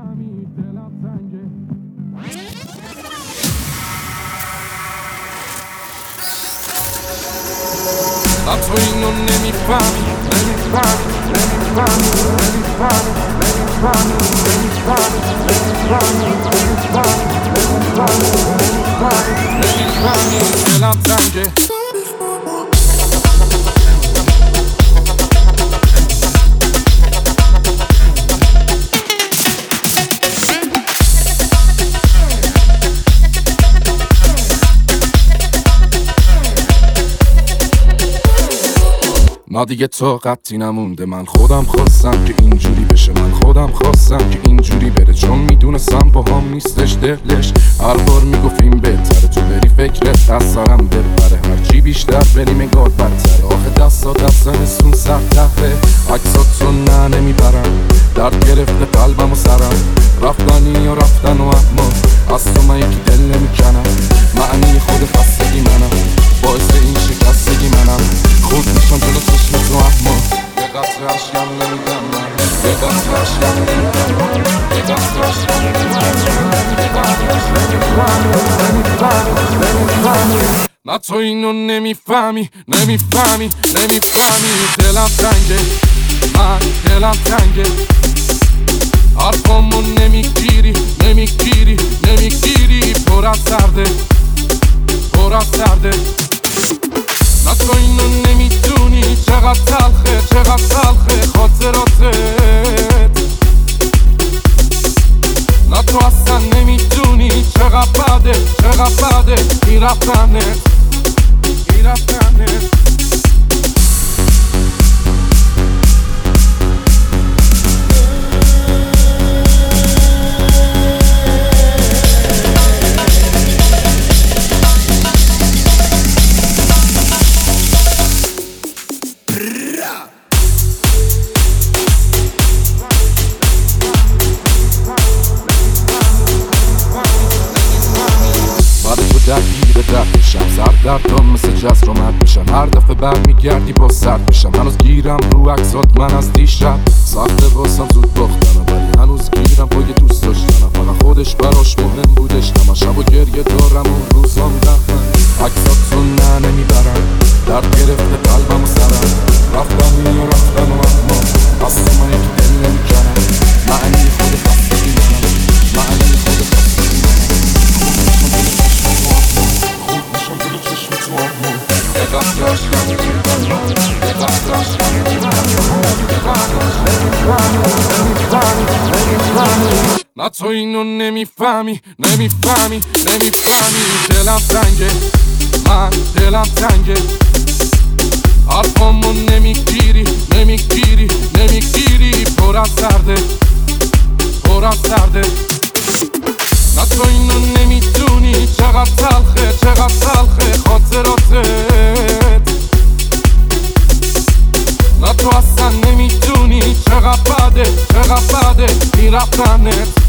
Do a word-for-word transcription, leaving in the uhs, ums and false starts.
نمیفهمی دلم تنگه. نه تو اینو نمیفهمی نمیفهمی نمیفهمی نمیفهمی نمیفهمی نمیفهمی نمیفهمی نمیفهمی نمیفهمی نمیفهمی دلم تنگه. ما دیگه طاقتی نمونده، من خودم خواستم که اینجوری بشه، من خودم خواستم که اینجوری بره، چون میدونستم با هم نیستش دلش. هر بار میگفتیم بهتره تو بری فکرت از سرم بپره، هرچی بیشتر بریم انگار بدتره. آخه دستا دستن سون سر تهره، عکسات تو نه نمیبرم، درد گرفته قلبم و سرم، رفتنی و رفتن و اما از تو من یکی دل نمیکنم. معنی خود خستگی منم، باعث این شکستگی منم، خود میشم جلو چشم تو اما یه قطره عشقم نمیدم من، یه قطره عشقم نمیدم من، یه قطره عشقم نمیدم. نه تو اینو نمیفهمی نمیفهمی نمیفهمی دلم تنگه، من دلم تنگه، حرفامو نمیگیری نمیگیری نمیگیری، پر از درده پر از درده. نه تو اینو نمیدونی چقدر تلخه چقدر تلخه خاطراتت، نه تو اصلا نمیدونی چقدر بده چقدر بده این رفتنت این رفتنت. درگیر درد میشم، سر دردم مثل جز رو مد میشم، هر دفعه برمیگردی با سرد میشم. هنوز گیرم رو عکسات من از دیشب، سخته واسم زود باختنم، ولی هنوز گیرم پای دوست داشتنم. فقط خودش براش مهم بودش، نما شب و گریه دارم اون روزام رفتن، عکسات تو نه نمیبرم، درد گرفته قلبم و سرم، رفتنی و رفتن و اما از تو من یکی دل نمیکنم. معنی خود خستگی منم، معنی خود خستگی منم، نه تو اینو نمیفهمی نمیفهمی نمیفهمی دلم تنگه، من دلم تنگه، حرفامو نمیگیری نمیگیری نمیگیری، پر از درده پر از درده. نه تو اینو نمیدونی چقدر تلخه چقدر تلخه خاطراتت، نه تو اصلا نمیدونی چقدر بده چقدر بده این رفتنت.